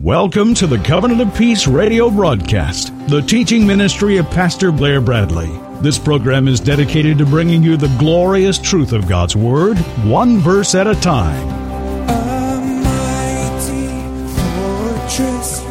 Welcome to the Covenant of Peace radio broadcast, the teaching ministry of Pastor Blair Bradley. This program is dedicated to bringing you the glorious truth of God's Word, one verse at a time. A mighty fortress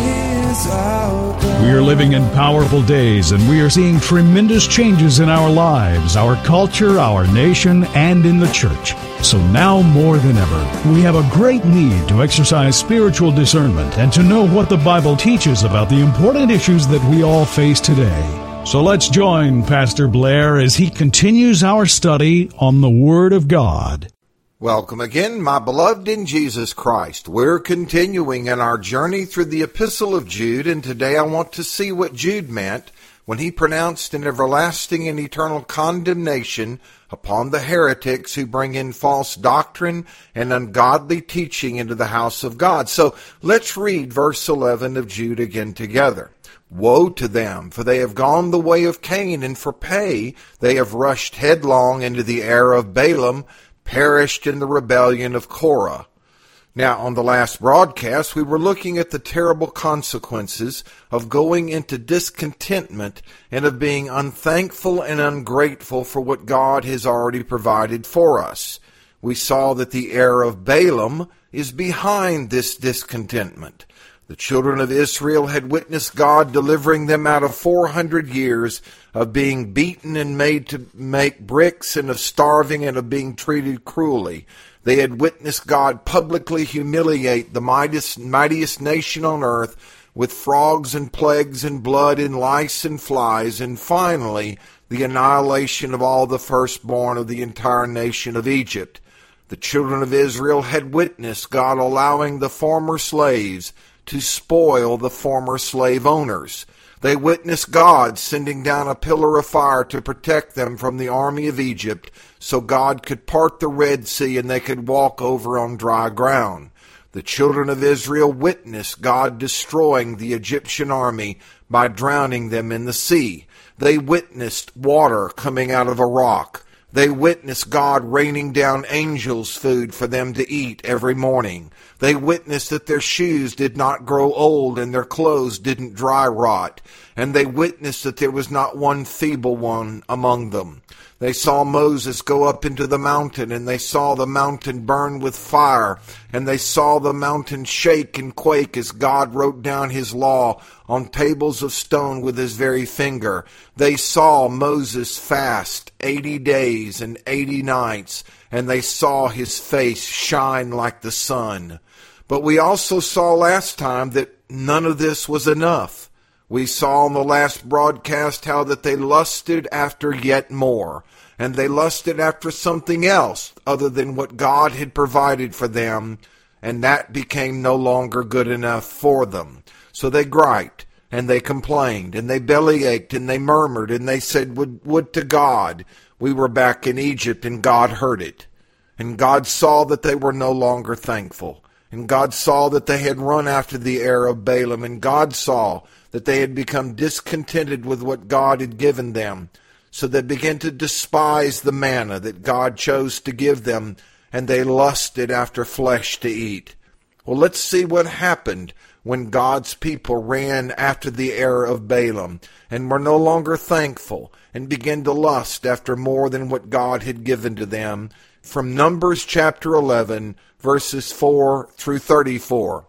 is our God. We are living in powerful days, and we are seeing tremendous changes in our lives, our culture, our nation, and in the church. So now more than ever, we have a great need to exercise spiritual discernment and to know what the Bible teaches about the important issues that we all face today. So let's join Pastor Blair as he continues our study on the Word of God. Welcome again, my beloved in Jesus Christ. We're continuing in our journey through the Epistle of Jude, and today I want to see what Jude meant when he pronounced an everlasting and eternal condemnation upon the heretics who bring in false doctrine and ungodly teaching into the house of God. So let's read verse 11 of Jude again together. Woe to them, for they have gone the way of Cain, and for pay they have rushed headlong into the error of Balaam, perished in the rebellion of Korah. Now, on the last broadcast, we were looking at the terrible consequences of going into discontentment and of being unthankful and ungrateful for what God has already provided for us. We saw that the error of Balaam is behind this discontentment. The children of Israel had witnessed God delivering them out of 400 years of being beaten and made to make bricks, and of starving, and of being treated cruelly. They had witnessed God publicly humiliate the mightiest nation on earth with frogs and plagues and blood and lice and flies, and finally the annihilation of all the firstborn of the entire nation of Egypt. The children of Israel had witnessed God allowing the former slaves to spoil the former slave owners. They witnessed God sending down a pillar of fire to protect them from the army of Egypt, so God could part the Red Sea and they could walk over on dry ground. The children of Israel witnessed God destroying the Egyptian army by drowning them in the sea. They witnessed water coming out of a rock. They witnessed God raining down angels' food for them to eat every morning. They witnessed that their shoes did not grow old and their clothes didn't dry rot. And they witnessed that there was not one feeble one among them. They saw Moses go up into the mountain, and they saw the mountain burn with fire, and they saw the mountain shake and quake as God wrote down his law on tables of stone with his very finger. They saw Moses fast 80 days and 80 nights, and they saw his face shine like the sun. But we also saw last time that none of this was enough. We saw on the last broadcast how that they lusted after yet more, and they lusted after something else other than what God had provided for them, and that became no longer good enough for them. So they griped, and they complained, and they bellyached, and they murmured, and they said, Would to God we were back in Egypt, and God heard it. And God saw that they were no longer thankful. And God saw that they had run after the error of Balaam, and God saw that they had become discontented with what God had given them. So they began to despise the manna that God chose to give them, and they lusted after flesh to eat. Well, let's see what happened when God's people ran after the error of Balaam, and were no longer thankful, and began to lust after more than what God had given to them. From Numbers chapter 11, verses 4 through 34.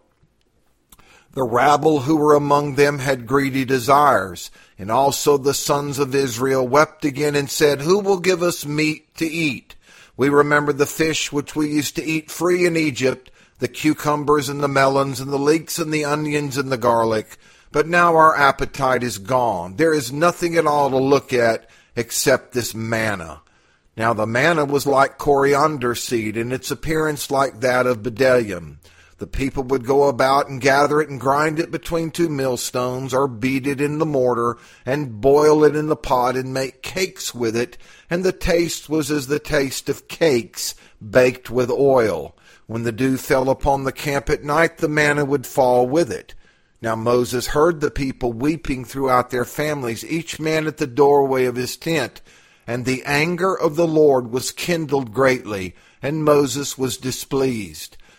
The rabble who were among them had greedy desires, and also the sons of Israel wept again and said, Who will give us meat to eat? We remember the fish which we used to eat free in Egypt, the cucumbers and the melons and the leeks and the onions and the garlic. But now our appetite is gone. There is nothing at all to look at except this manna. Now the manna was like coriander seed, and its appearance like that of bdellium. The people would go about and gather it and grind it between two millstones, or beat it in the mortar, and boil it in the pot, and make cakes with it, and the taste was as the taste of cakes baked with oil. When the dew fell upon the camp at night, the manna would fall with it. Now Moses heard the people weeping throughout their families, each man at the doorway of his tent. And the anger of the Lord was kindled greatly, and Moses was displeased.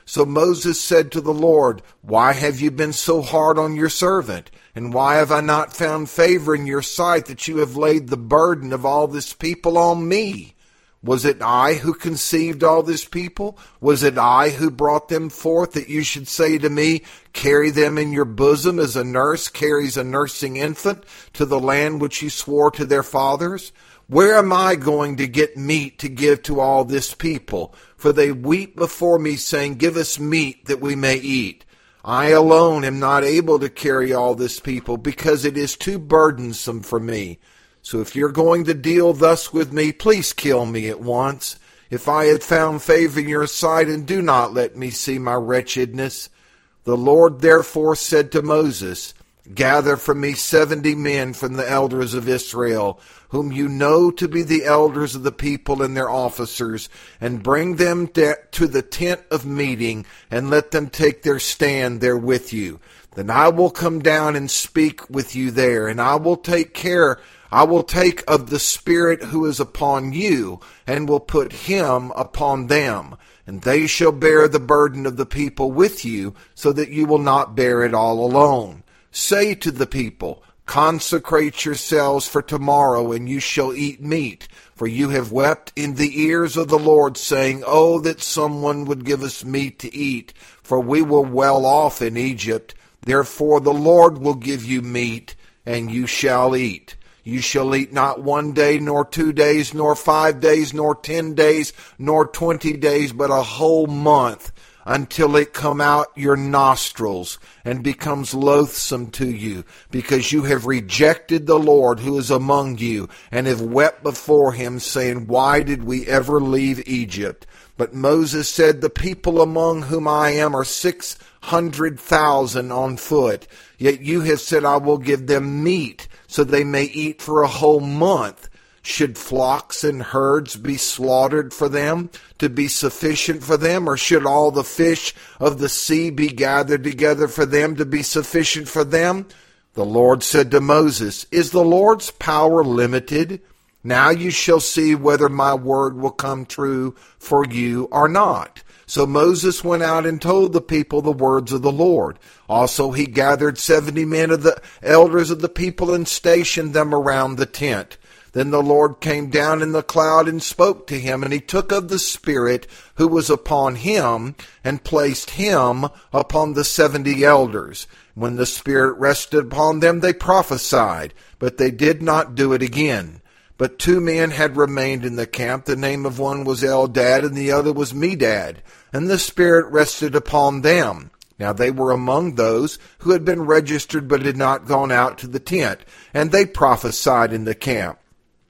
So Moses said to the Lord, "Why have you been so hard on your servant? And why have I not found favor in your sight that you have laid the burden of all this people on me? Was it I who conceived all this people? Was it I who brought them forth, that you should say to me, carry them in your bosom as a nurse carries a nursing infant to the land which you swore to their fathers? Where am I going to get meat to give to all this people? For they weep before me, saying, give us meat that we may eat. I alone am not able to carry all this people, because it is too burdensome for me. So if you're going to deal thus with me, please kill me at once. If I had found favor in your sight, and do not let me see my wretchedness." The Lord therefore said to Moses, "Gather for me 70 men from the elders of Israel, whom you know to be the elders of the people and their officers, and bring them to the tent of meeting, and let them take their stand there with you. Then I will come down and speak with you there, and I will take of the Spirit who is upon you, and will put him upon them. And they shall bear the burden of the people with you, so that you will not bear it all alone. Say to the people, consecrate yourselves for tomorrow, and you shall eat meat. For you have wept in the ears of the Lord, saying, oh, that someone would give us meat to eat, for we were well off in Egypt. Therefore the Lord will give you meat, and you shall eat. You shall eat not 1 day, nor 2 days, nor 5 days, nor 10 days, nor 20 days, but a whole month, until it come out your nostrils and becomes loathsome to you, because you have rejected the Lord who is among you, and have wept before him, saying, why did we ever leave Egypt? But Moses said, the people among whom I am are 600,000 on foot. Yet you have said, I will give them meat, so they may eat for a whole month. Should flocks and herds be slaughtered for them, to be sufficient for them? Or should all the fish of the sea be gathered together for them, to be sufficient for them? The Lord said to Moses, is the Lord's power limited? Now you shall see whether my word will come true for you or not. So Moses went out and told the people the words of the Lord. Also he gathered 70 men of the elders of the people and stationed them around the tent. Then the Lord came down in the cloud and spoke to him, and he took of the Spirit who was upon him and placed him upon the 70 elders. When the Spirit rested upon them, they prophesied, but they did not do it again. But 2 men had remained in the camp. The name of one was Eldad, and the other was Medad. And the Spirit rested upon them. Now they were among those who had been registered but had not gone out to the tent, and they prophesied in the camp.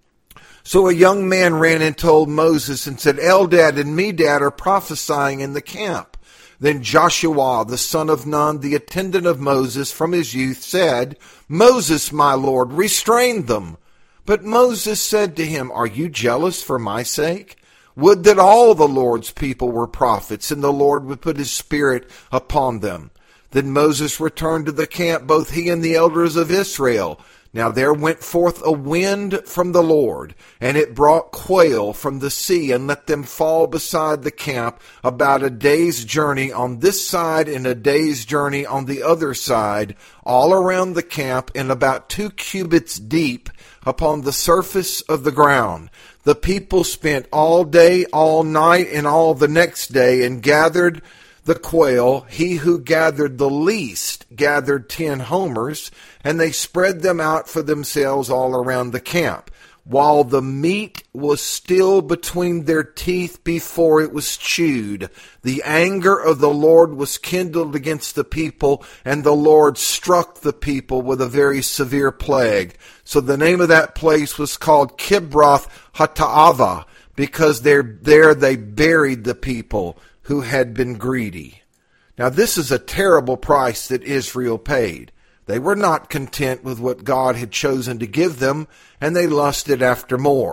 So a young man ran and told Moses and said, Eldad and Medad are prophesying in the camp. Then Joshua, the son of Nun, the attendant of Moses from his youth, said, Moses, my Lord, restrain them. But Moses said to him, are you jealous for my sake? Would that all the Lord's people were prophets, and the Lord would put his Spirit upon them. Then Moses returned to the camp, both he and the elders of Israel. Now there went forth a wind from the Lord, and it brought quail from the sea, and let them fall beside the camp about a day's journey on this side and a day's journey on the other side, all around the camp, and about 2 cubits deep upon the surface of the ground. The people spent all day, all night, and all the next day, and gathered the quail. He who gathered the least gathered 10 homers, and they spread them out for themselves all around the camp, while the meat was still between their teeth before it was chewed. The anger of the Lord was kindled against the people, and the Lord struck the people with a very severe plague. So the name of that place was called Kibroth Hattaavah, because there they buried the people who had been greedy. Now this is a terrible price that Israel paid. They were not content with what God had chosen to give them, and they lusted after more.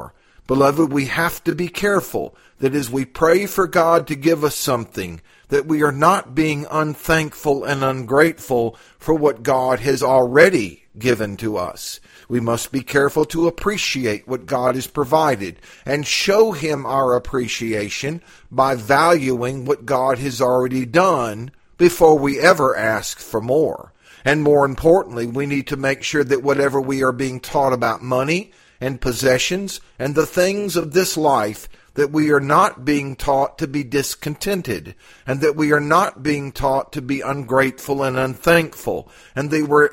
Beloved, we have to be careful that as we pray for God to give us something, that we are not being unthankful and ungrateful for what God has already given to us. We must be careful to appreciate what God has provided and show Him our appreciation by valuing what God has already done before we ever ask for more. And more importantly, we need to make sure that whatever we are being taught about money and possessions and the things of this life, that we are not being taught to be discontented, and that we are not being taught to be ungrateful and unthankful, and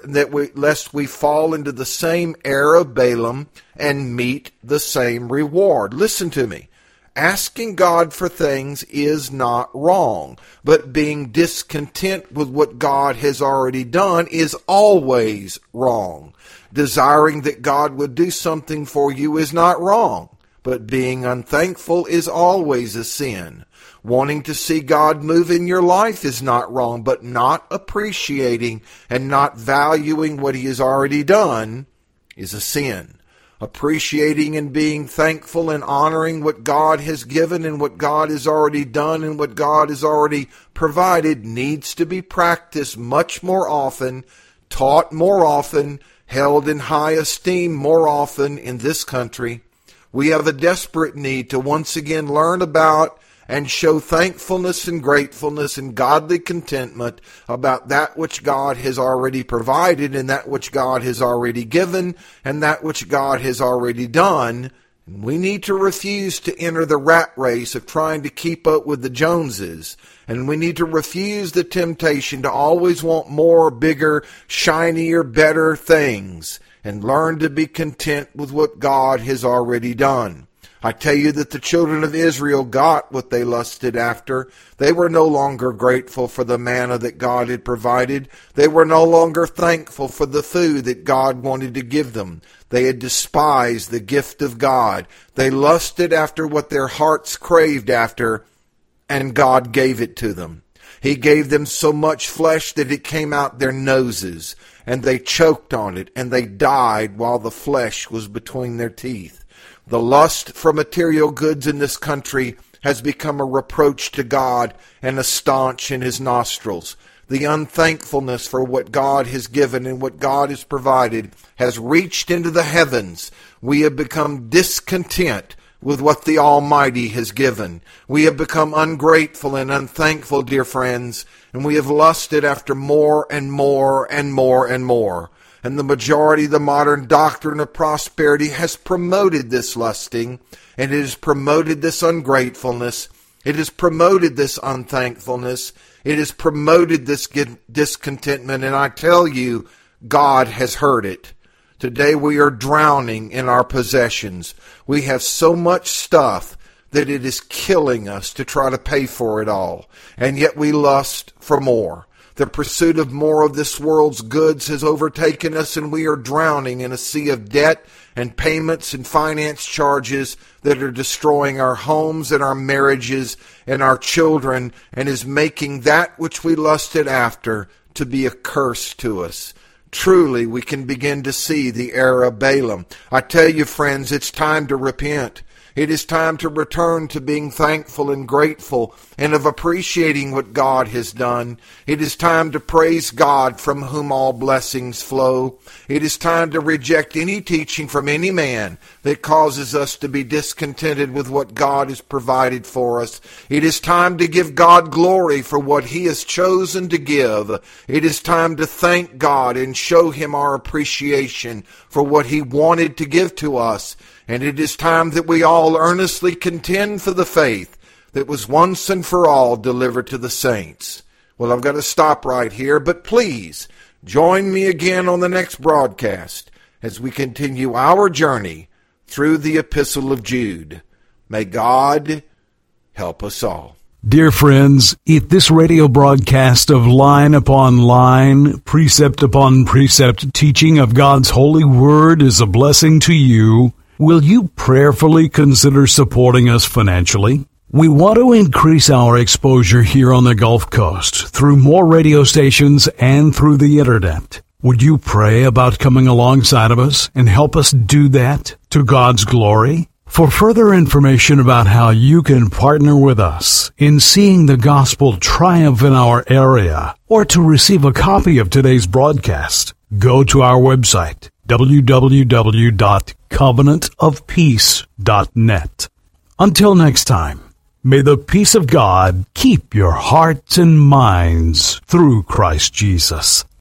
lest we fall into the same error of Balaam and meet the same reward. Listen to me. Asking God for things is not wrong, but being discontent with what God has already done is always wrong. Desiring that God would do something for you is not wrong, but being unthankful is always a sin. Wanting to see God move in your life is not wrong, but not appreciating and not valuing what He has already done is a sin. Appreciating and being thankful and honoring what God has given and what God has already done and what God has already provided needs to be practiced much more often, taught more often, held in high esteem more often in this country. We have a desperate need to once again learn about and show thankfulness and gratefulness and godly contentment about that which God has already provided and that which God has already given and that which God has already done. And we need to refuse to enter the rat race of trying to keep up with the Joneses. And we need to refuse the temptation to always want more, bigger, shinier, better things, and learn to be content with what God has already done. I tell you that the children of Israel got what they lusted after. They were no longer grateful for the manna that God had provided. They were no longer thankful for the food that God wanted to give them. They had despised the gift of God. They lusted after what their hearts craved after, and God gave it to them. He gave them so much flesh that it came out their noses, and they choked on it, and they died while the flesh was between their teeth. The lust for material goods in this country has become a reproach to God and a stench in His nostrils. The unthankfulness for what God has given and what God has provided has reached into the heavens. We have become discontent with what the Almighty has given. We have become ungrateful and unthankful, dear friends, and we have lusted after more and more and more and more. And the majority of the modern doctrine of prosperity has promoted this lusting, and it has promoted this ungratefulness. It has promoted this unthankfulness. It has promoted this discontentment, and I tell you, God has heard it. Today we are drowning in our possessions. We have so much stuff that it is killing us to try to pay for it all, and yet we lust for more. The pursuit of more of this world's goods has overtaken us, and we are drowning in a sea of debt and payments and finance charges that are destroying our homes and our marriages and our children, and is making that which we lusted after to be a curse to us. Truly, we can begin to see the error of Balaam. I tell you, friends, it's time to repent. It is time to return to being thankful and grateful and of appreciating what God has done. It is time to praise God from whom all blessings flow. It is time to reject any teaching from any man that causes us to be discontented with what God has provided for us. It is time to give God glory for what He has chosen to give. It is time to thank God and show Him our appreciation for what He wanted to give to us. And it is time that we all earnestly contend for the faith that was once and for all delivered to the saints. Well, I've got to stop right here, but please join me again on the next broadcast as we continue our journey through the Epistle of Jude. May God help us all. Dear friends, if this radio broadcast of line upon line, precept upon precept teaching of God's holy word is a blessing to you, will you prayerfully consider supporting us financially? We want to increase our exposure here on the Gulf Coast through more radio stations and through the Internet. Would you pray about coming alongside of us and help us do that to God's glory? For further information about how you can partner with us in seeing the gospel triumph in our area, or to receive a copy of today's broadcast, go to our website, www.covenantofpeace.net. Until next time, may the peace of God keep your hearts and minds through Christ Jesus.